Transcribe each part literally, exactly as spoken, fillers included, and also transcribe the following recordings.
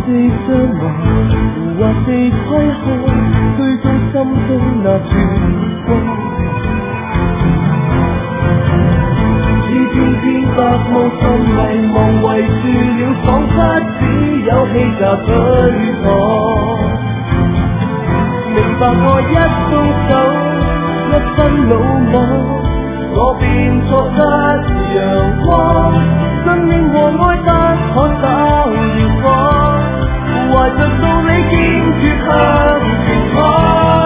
地相望，胡或地窺看，追蹤心中那曙光。只偏偏白霧滲迷茫圍住了，彷彿只有氣甲對抗。明白我一鬆手，一分魯莽，我便錯失陽光。信念和愛得可找遙望，懷着道理堅決向前闖。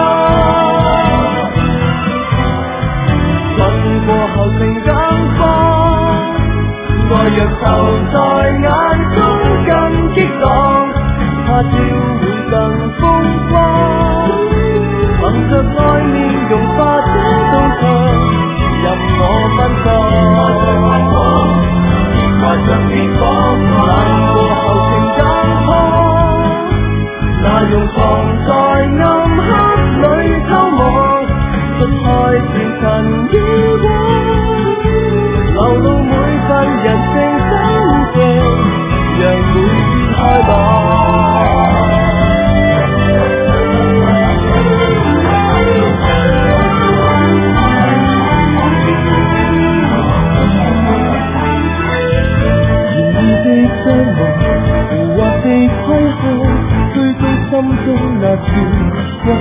困過後成更方，愛若投在眼中更激盪，他朝會更風光。憑着愛面容化這道牆，任我奔放。懷着烈火，冷過後成更荒，那用藏在暗黑裏偷望，出開前塵妖光，流露每份人性真情，讓每天開朗。相望，胡或地窺看，追蹤心中那曙光。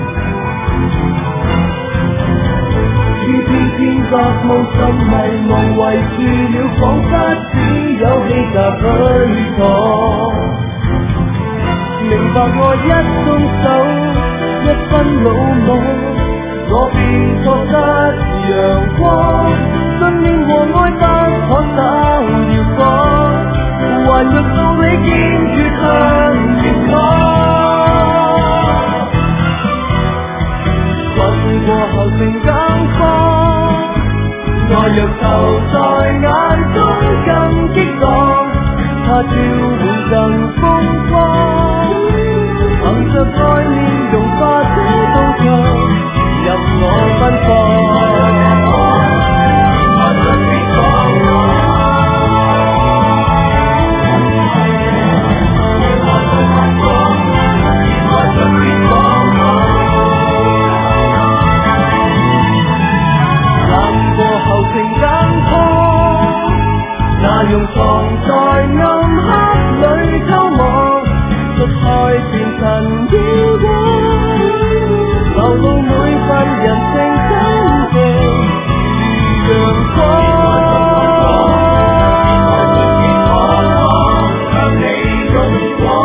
只偏偏白霧滲迷茫圍住了，彷彿只有氣甲對抗。明白我一鬆手，一分魯莽，我便錯失陽光。信念和愛得可找遙望，還若道理堅決向前闖。困過後成更方，愛若投在眼中更激盪，他朝會更風光。憑着愛面容化這道牆，任我奔放。那用藏在暗黑裏偷望，出開前塵妖光，流露每份人性真情如陽光。向你擁抱。